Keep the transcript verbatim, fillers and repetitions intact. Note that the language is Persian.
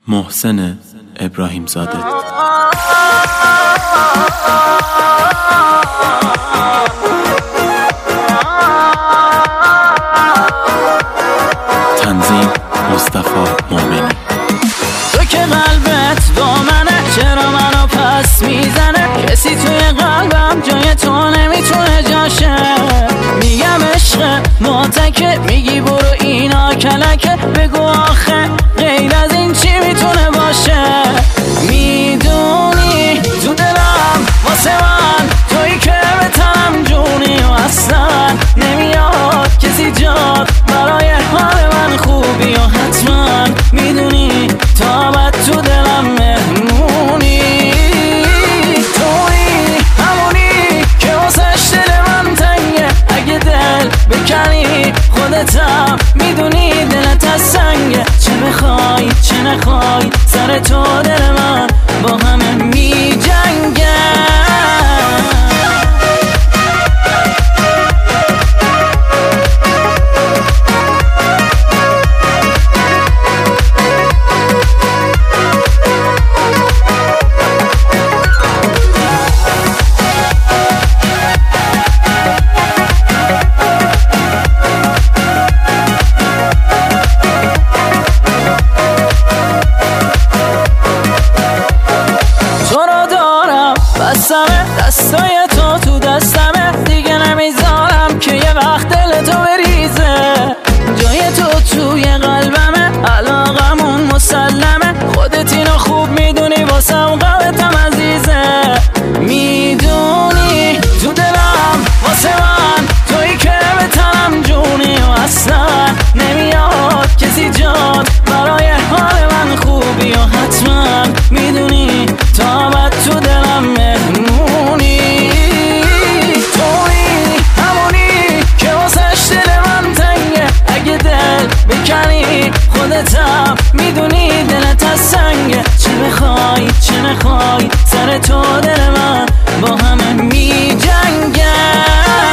محسن ابراهیم زاده. تنظیم مصطفی مومنی. تو که قلبت با منه، چرا منو پس میزنه؟ کسی توی قلبم جای تو نمیتونه جاشه. میگم عشق ماتکه، میگی برو اینا کلکه. بگو آخه غیر از این چی میتونه باشه؟ میدونی تو دلم واسه من تویی که به تنم جونی و اصلا نمیاد کسی جاد برای حال من خوبی و حتما میدونی تا بعد تو دلم مهمونی. تویی همونی که واسش دل من تنگه، اگه دل بکنی خودتم میدونی دلت از سنگه. چه بخوای چه نخوای سر تو دل من با همه می جنگه. دستای تو تو دستمه، دیگه نمیذارم که یه وقت دل تو بریزه. جای تو توی قلبمه، علاقمون مسلمه. خودت اینو خوب میدونی واسم قلبتم عزیزه. میدونی تو دلم واسه من تویی که به تنم جونی و اصلا نمیاد کسی جاد برای حال من خوبی و حتما میدونی تا بعد تو دلم مهمونی. تویی همونی که واسش دل من تنگه، اگه دل بکنی خودتم میدونی دلت از سنگه. چه بخوای چه نخوای سر تو دل من با همه می جنگه.